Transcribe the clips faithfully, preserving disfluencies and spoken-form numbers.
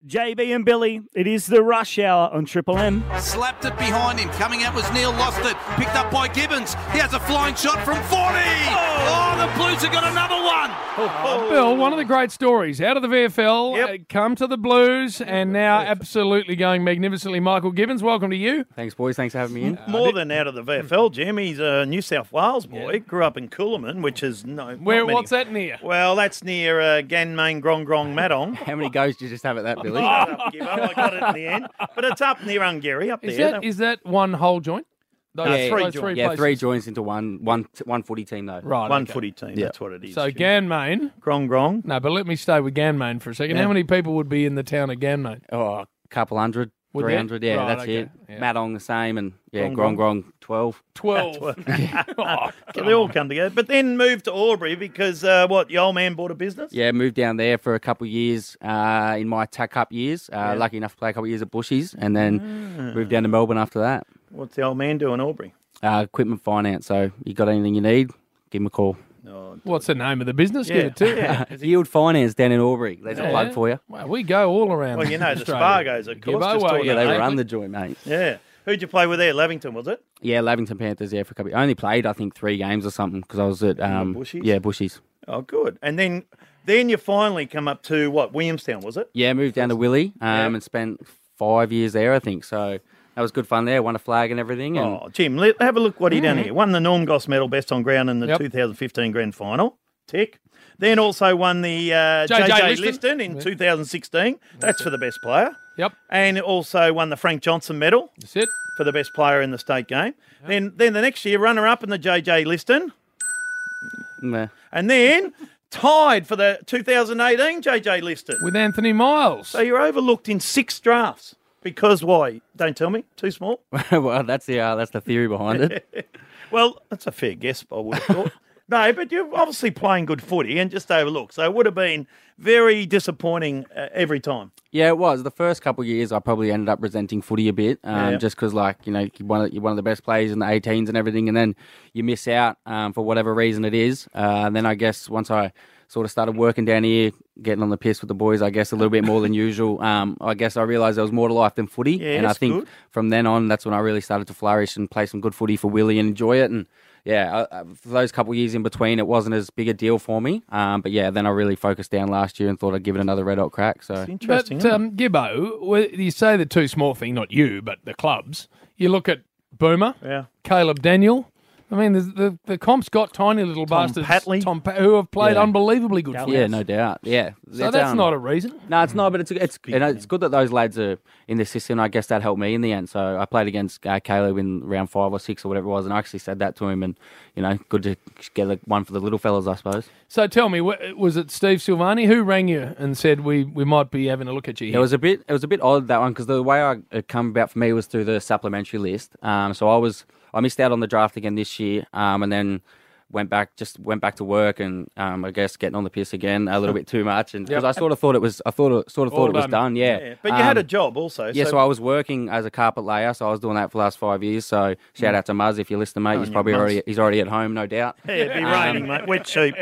J B and Billy, it is the rush hour on Triple M. Slapped it behind him. Coming out was Neil, lost it. Picked up by Gibbons. He has a flying shot from forty. Oh, oh the Blues have got another one. Oh, Bill, one of the great stories out of the V F L, Yep. uh, come to the Blues, and now absolutely going magnificently. Michael Gibbons, welcome to you. Thanks, boys. Thanks for having me in. More than out of the V F L, Jim. He's a New South Wales boy. Grew up in Coolaman, which is no. not Where? many- What's that near? Well, that's near uh, Ganmain Grong Grong Madong. How many goes do you just have at that, Billy? Shut up, Gibbo. I got it in the end. But it's up near Ungary, up Is there. that is that one whole joint? Those, No, yeah, three those joints. yeah, places? three joints into one, one, one footy team though. Right, One okay. footy team, Yeah. that's what it is. So Jim. Ganmain. Grong Grong. No, but let me stay with Ganmain for a second. Yeah. How many people would be in the town of Ganmain? Oh, a couple hundred, Would three they? hundred. Yeah, Right, that's okay. it. Yeah. Madong the same, and yeah, Grong Grong Grong twelve. Twelve. Oh, So they all come together. But then moved to Albury because, uh, what, your old man bought a business? Yeah, moved down there for a couple of years uh, in my TAC Cup years. Uh, Lucky enough to play a couple of years at Bushies, and then moved down to Melbourne after that. What's the old man doing in Albury? Uh, equipment finance. So you got anything you need, give him a call. What's the name of the business? Give it to yeah. Yield Finance down in Albury. There's Yeah. a plug for you. Well, we go all around. Well, you know, the Australia. Spargos, of course. Gibbo, just well, talking Yeah, they about- run the joint, mate. Yeah. Who'd you play with there? Lavington, was it? Yeah, Lavington Panthers, yeah, for a couple. I only played, I think, three games or something because I was at um, Bushies? yeah, Bushies. Oh, good. And then then you finally come up to, what, Williamstown, was it? Yeah, moved down to Willie um, Yeah. and spent five years there, I think. So that was good fun there. Won a flag and everything. And Oh, Jim, let, have a look what he done here. Won the Norm Goss medal best on ground in the Yep. two thousand fifteen grand final. Tick. Then also won the uh, J J J J Liston. Liston in two thousand sixteen. That's for the best player. Yep, And also won the Frank Johnson medal that's it. for the best player in the state game. Then then the next year, runner-up in the J J Liston. meh. And then tied for the two thousand eighteen J J Liston. With Anthony Miles. So you're overlooked in six drafts. Because why? Don't tell me. Too small? well, that's the uh, that's the theory behind it. Well, that's a fair guess, I would have thought. No, but you're obviously playing good footy and just overlooked. So it would have been very disappointing uh, every time. Yeah, it was. The first couple of years, I probably ended up resenting footy a bit, um, Yeah. just because, like, you know, you're one, of, you're one of the best players in the eighteens and everything, and then you miss out um, for whatever reason it is. Uh, and then I guess once I sort of started working down here, getting on the piss with the boys, I guess a little bit more than usual, um, I guess I realised there was more to life than footy. Yeah, and I that's think good. from then on, that's when I really started to flourish and play some good footy for Willie and enjoy it. And yeah, I, I, for those couple of years in between, it wasn't as big a deal for me. Um, but yeah, then I really focused down last year and thought I'd give it another red hot crack. So Interesting. But isn't it? um, Gibbo, well, you say the too small thing, not you, but the clubs. You look at Boomer, Yeah. Caleb Daniel. I mean, the the, the comp's got tiny little Tom bastards, Patley. Tom Pa- who have played Yeah. unbelievably good footy. yeah, no doubt. Yeah, So that's um, not a reason. No, it's not, but it's it's you know, it's good that those lads are in the system. I guess that helped me in the end. So I played against uh, Caleb in round five or six or whatever it was, and I actually said that to him. And you know, good to get the one for the little fellas, I suppose. So tell me, wa- was it Steve Silvani who rang you and said we, we might be having a look at you It here? was a bit it was a bit odd that one because the way I it come about for me was through the supplementary list. Um, so I was I missed out on the draft again this year, um, and then went back just went back to work and um, I guess getting on the piss again a little bit too much, and because Yep. I sort of thought it was I thought it, sort of All thought it was done. done. Yeah, Yeah. But you had a Um, job also. Yeah, so I was working as a carpet layer, so I was doing that for the last five years. So shout out to Muzz if you're listening, mate. He's your probably Muzz. already he's already at home, no doubt. Yeah, it'd be Um, raining, mate. Wet sheep.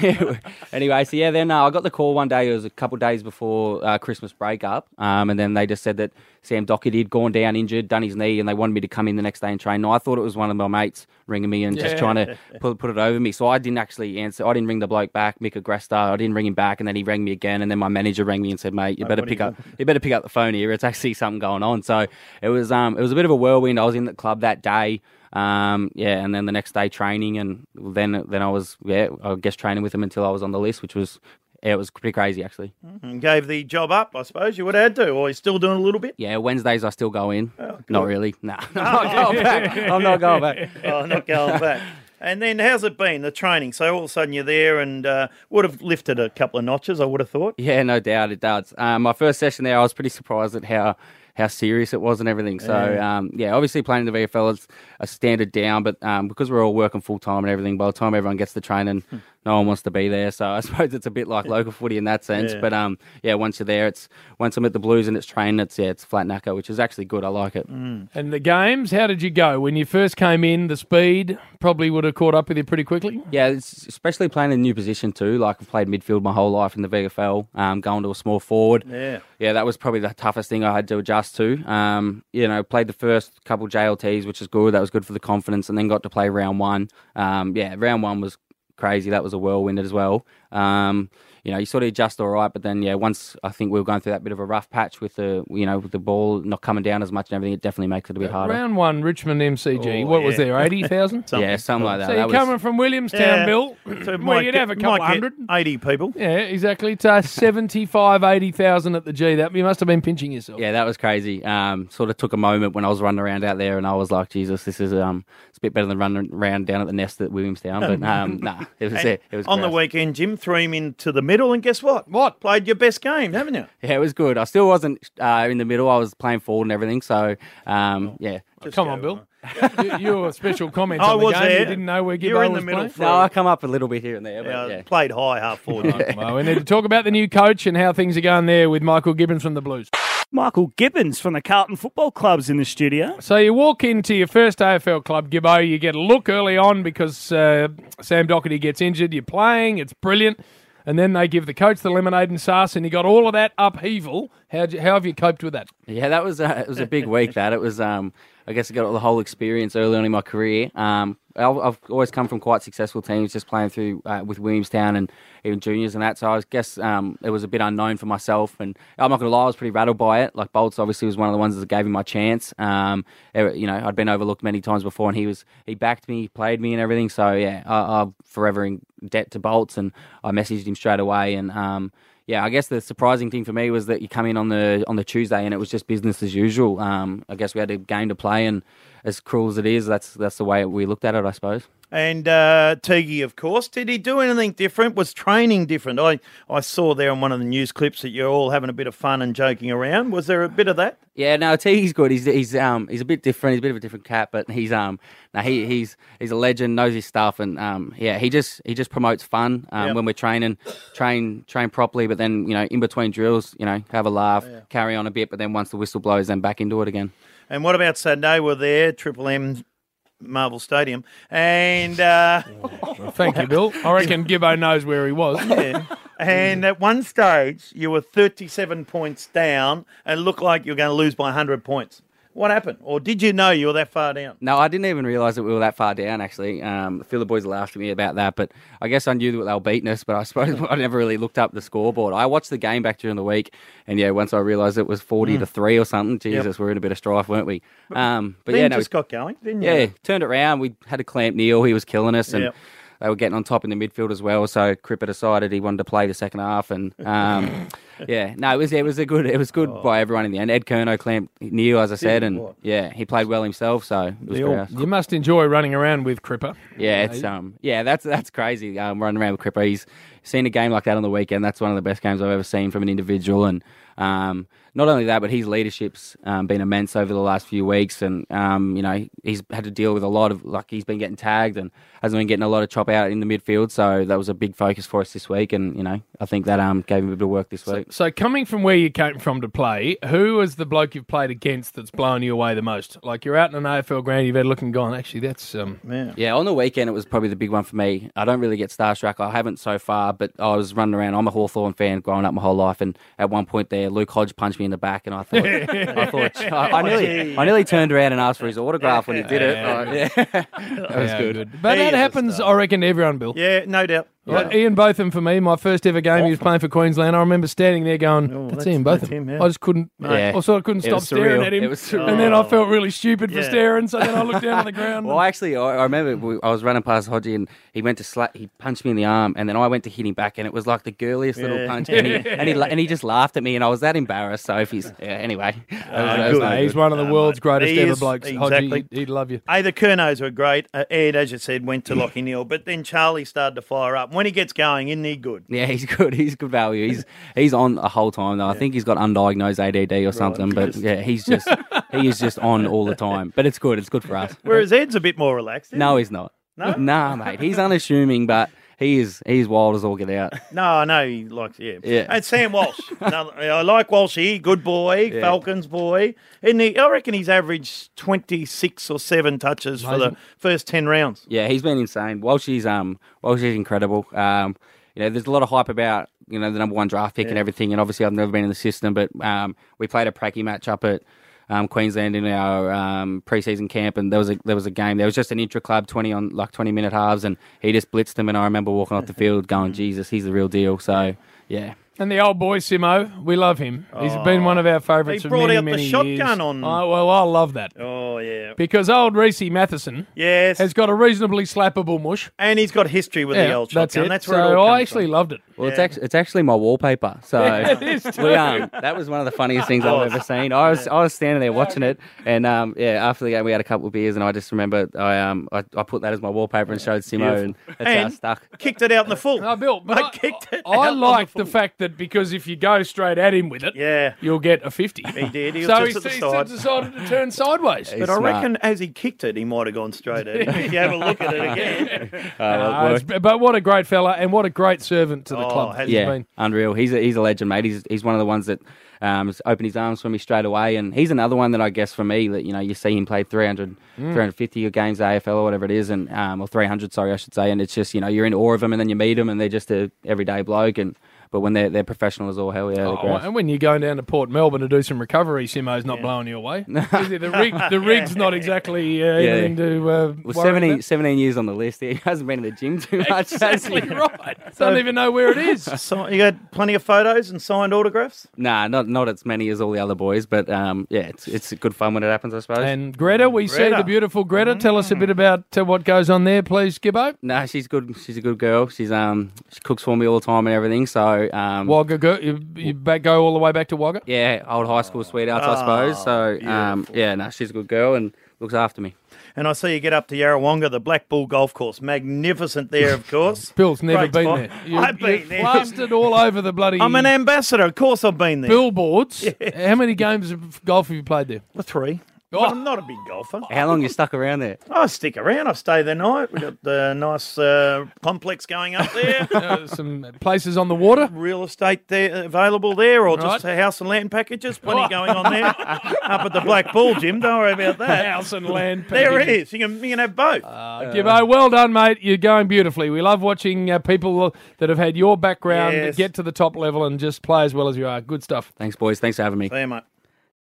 anyway, so yeah, then uh, I got the call one day. It was a couple of days before uh, Christmas break up, um, and then they just said that Sam Doherty had gone down injured, done his knee, and they wanted me to come in the next day and train. Now I thought it was one of my mates ringing me and just Yeah. trying to put, put it over me. So I didn't actually answer. I didn't ring the bloke back, Mick Agresta. I didn't ring him back, and then he rang me again, and then my manager rang me and said, "Mate, you better what pick are you up. You better pick up the phone here. It's actually something going on." So it was um it was a bit of a whirlwind. I was in the club that day. Um, yeah, and then the next day training, and then then I was yeah I guess training with him until I was on the list, which was yeah, it was pretty crazy actually. And gave the job up, I suppose. You would have had to, or you're still doing a little bit? Yeah, Wednesdays I still go in. Oh, Not really. Nah, I'm not going back. I'm not going back. Oh, not going back. And then how's it been, the training? So all of a sudden you're there and uh, would have lifted a couple of notches, I would have thought. Yeah, no doubt it does. Um, my first session there, I was pretty surprised at how how serious it was and everything. So Yeah. um, yeah, obviously playing in the V F L is a standard down, but um, because we're all working full time and everything, by the time everyone gets to training, no one wants to be there. So I suppose it's a bit like local footy in that sense. Yeah. But um, yeah, once you're there, it's once I'm at the Blues and it's training, it's yeah, it's flat knacker, which is actually good. I like it. Mm. And the games, how did you go? When you first came in, the speed probably would have caught up with you pretty quickly? Yeah, it's, especially playing in a new position too. Like I've played midfield my whole life in the V F L, um, going to a small forward. Yeah. Yeah, that was probably the toughest thing I had to adjust to. Um, you know, played the first couple J L Ts, which is good. That was good for the confidence, and then got to play round one. Um, yeah, round one was crazy. That was a whirlwind as well. Um, you know, you sort of adjust all right, but then yeah, once I think we were going through that bit of a rough patch with the you know with the ball not coming down as much and everything, it definitely makes it a bit harder. Round one, Richmond M C G. Oh, what was yeah. there, eighty thousand? Something. Yeah, something like that. So that you're was, coming from Williamstown, Yeah. Bill. So well, might you'd get- have a couple might get hundred. eighty people. Yeah, exactly. To seventy-five, eighty thousand at the G. That you must have been pinching yourself. Yeah, that was crazy. Um, sort of took a moment when I was running around out there, and I was like, "Jesus, this is um, it's a bit better than running around down at the nest at Williamstown." But um, nah, it was And it. It was on the gross. weekend, Jim threw him into the middle, and guess what? What? Played your best game, haven't you? Yeah, it was good. I still wasn't uh, in the middle. I was playing forward and everything. So um, yeah. Just Come go, on, Bill. you, you were special comments I on the was game. there. You didn't know where You were Gibbo in the was middle playing? for- No, I come up a little bit here and there. But Yeah, yeah. played high half forward. Well, we need to talk about the new coach and how things are going there with Michael Gibbons from the Blues. Michael Gibbons from the Carlton Football Club's in the studio. So you walk into your first A F L club, Gibbo, you get a look early on because uh, Sam Doherty gets injured. You're playing, it's brilliant. And then they give the coach the lemonade and sauce, and you got all of that upheaval. How how have you coped with that? Yeah, that was a, it was a big week. That it was. Um, I guess I got the whole experience early on in my career. Um, I've I've always come from quite successful teams, just playing through uh, with Williamstown and even juniors and that. So I guess um, it was a bit unknown for myself. And I'm not going to lie, I was pretty rattled by it. Like Bolts obviously was one of the ones that gave me my chance. Um, you know, I'd been overlooked many times before, and he was he backed me, he played me, and everything. So yeah, I, I'm forever in debt to Bolts, and I messaged him straight away. And um, yeah, I guess the surprising thing for me was that you come in on the on the Tuesday and it was just business as usual. Um, I guess we had a game to play, and as cruel as it is, that's that's the way we looked at it, I suppose. And uh, Teague, of course, did he do anything different? Was training different? I, I saw there on one of the news clips that you're all having a bit of fun and joking around. Was there a bit of that? Yeah, no, Teague's good. He's he's um he's a bit different. He's a bit of a different cat, but he's um no he he's he's a legend, knows his stuff, and um yeah he just he just promotes fun um, Yep. when we're training, train train properly. But then you know in between drills, you know have a laugh, carry on a bit, but then once the whistle blows, then back into it again. And what about Saturday? We're there, Triple M, Marvel Stadium, and uh, Well, thank you, Bill. I reckon Gibbo knows where he was. yeah. and at one stage you were thirty-seven points down and looked like you were going to lose by one hundred points. What happened? Or did you know you were that far down? No, I didn't even realise that we were that far down, actually. Um, a few of the boys laughed at me about that, but I guess I knew that they were beating us, but I suppose I never really looked up the scoreboard. I watched the game back during the week, and yeah, once I realised it was forty to three or something, Jesus, we're in a bit of strife, weren't we? Um, but Then yeah, no, just got going, didn't you? yeah, turned it around. We had to clamp Neil. He was killing us, and Yep. they were getting on top in the midfield as well. So Cripper decided he wanted to play the second half, and um, yeah, no, it was it was a good it was good Oh. by everyone in the end. Ed Kerno clamped Neil, as I said, and what? yeah, he played well himself. So it was They all- great. You must enjoy running around with Cripper. Yeah, it's um, yeah, that's that's crazy. Um, running around with Cripper, he's seen a game like that on the weekend. That's one of the best games I've ever seen from an individual, and um, not only that, but his leadership's um, been immense over the last few weeks, and um, you know, he's had to deal with a lot of like he's been getting tagged and hasn't been getting a lot of chop out in the midfield. So that was a big focus for us this week, and you know, I think that um gave him a bit of work this week. So coming from where you came from to play, who is the bloke you've played against that's blown you away the most? Like you're out in an A F L ground, you've had a look and gone, actually, that's... um. Yeah. Yeah, on the weekend it was probably the big one for me. I don't really get starstruck. I haven't so far, but I was running around. I'm a Hawthorn fan growing up my whole life, and at one point there, Luke Hodge punched me in the back, and I thought, I thought, I, I nearly, I nearly turned around and asked for his autograph when he did it. Like, yeah, that was Yeah, good. But He that is a happens, star. I reckon, to everyone, Bill. Yeah, no doubt. Like Ian Botham for me, my first ever game, he was playing for Queensland. I remember standing there going, Oh, that's, that's- Ian that's Botham. him, yeah. I just couldn't, Yeah. I sort of couldn't It stop was staring surreal. at him. It was surreal. And then I felt really stupid for Yeah. staring, so then I looked down on the ground. Well, actually, I, I remember we, I was running past Hodgie, and he went to slap. He punched me in the arm, and then I went to hit him back, and it was like the girliest little Yeah. punch. And he, and he la- and he just laughed at me, and I was that embarrassed. So if he's yeah, anyway, that was, that was good. no No, he's good. one of the No, world's mate. greatest He ever is, blokes. exactly. Hodgie, he'd, he'd love you. Hey, the Kernos were great. Uh, Ed, as you said, went to Lockie Neal, but then Charlie started to fire up. When he gets going, isn't he good? Yeah, he's good. He's good value. He's he's on the whole time though. I think he's got undiagnosed A D D or something. But Just- yeah, he's just he is just on all the time. But it's good. It's good for us. Whereas Ed's a bit more relaxed. isn't No, he? he's not. No? Nah, mate. He's unassuming, but he is he's wild as all get out. No, I know he likes, yeah. Yeah. And Sam Walsh. Another, I like Walshy, good boy, Yeah. Falcons boy. And he, I reckon he's averaged twenty-six or seven touches for the Amazing. first ten rounds. Yeah, he's been insane. Walshy's um Walshy's incredible. Um, you know, there's a lot of hype about you know the number one draft pick and everything, and obviously I've never been in the system, but um, we played a pracky match up at um, Queensland in our um, preseason camp, and there was a there was a game. There was just an intra club twenty on like twenty minute halves, and he just blitzed them, and I remember walking off the field going, Jesus, he's the real deal. So yeah. And the old boy, Simo, we love him. He's been one of our favourites He for brought many, out the many shotgun years. on- Oh, well, I love that. Oh, yeah. Because old Reese Matheson Yes. has got a reasonably slappable mush. And he's got history with the Yeah, old that's shotgun. it. That's where so it all I comes actually from. loved it. Well, it's Yeah. actually, it's actually my wallpaper. So It is too. we um that was one of the funniest things I've ever seen. I was I was standing there watching it, and um yeah after the game we had a couple of beers, and I just remember I um I, I put that as my wallpaper and showed Simo, and that's how And it stuck. kicked it out in the full. No, Bill, but They I, kicked it I out on like the the, full. fact that because if you go straight at him with it, Yeah. you'll get a fifty. He did. He was so just he, at the he side. decided to turn sideways. He's But I smart. reckon as he kicked it, he might have gone straight at it. If you have a look at it again. Uh, Uh, it's- but what a great fella and what a great servant to the Oh, club. has he's yeah, been. unreal. He's a, he's a legend, mate. He's he's one of the ones that um, has opened his arms for me straight away, and he's another one that I guess for me that you know you see him play three hundred, three hundred fifty games A F L or whatever it is, and um, or three hundred, sorry, I should say, and it's just you know you're in awe of him, and then you meet him, and they're just a everyday bloke, and but when they're they're professional as all hell, yeah. they're Oh, great. and when you're going down to Port Melbourne to do some recovery, Simo's not blowing you away. Is he? The, rig, the rig's not exactly uh, Yeah. anything to uh, Well, worry seventeen, about. seventeen years on the list. He hasn't been to the gym too much. has he? Exactly right. Don't even know where it is. So you got plenty of photos and signed autographs? Nah, not not as many as all the other boys, but um, yeah, it's it's good fun when it happens, I suppose. And Greta, we see Greta. the beautiful Greta. Tell us a bit about uh, what goes on there, please, Gibbo. no, she's good. She's a good girl. She's um, she cooks for me all the time and everything. So um, Wagga, go, you, you back, go all the way back to Wagga? yeah, old high school sweethearts, I suppose. So um, yeah, no, she's a good girl and looks after me. And I see you get up to Yarrawonga, the Black Bull Golf Course. Magnificent there, of course. Bill's never Great been spot. there. You, I've been you're there. plastered all over the bloody I'm an ambassador. Of course I've been there. billboards. How many games of golf have you played there? Well, three. Oh. But I'm not a big golfer. How long you stuck around there? I stick around. I stay the night. We've got the nice uh, complex going up there. Uh, some places on the water? Real estate there available there, or just Right. uh, house and land packages. Plenty going on there. Up at the Black Bull, Jim. Don't worry about that. House and land. There it packages. is. You can, you can have both. Uh, Gibbo, well done, mate. You're going beautifully. We love watching uh, people that have had your background Yes. get to the top level and just play as well as you are. Good stuff. Thanks, boys. Thanks for having me. There, mate.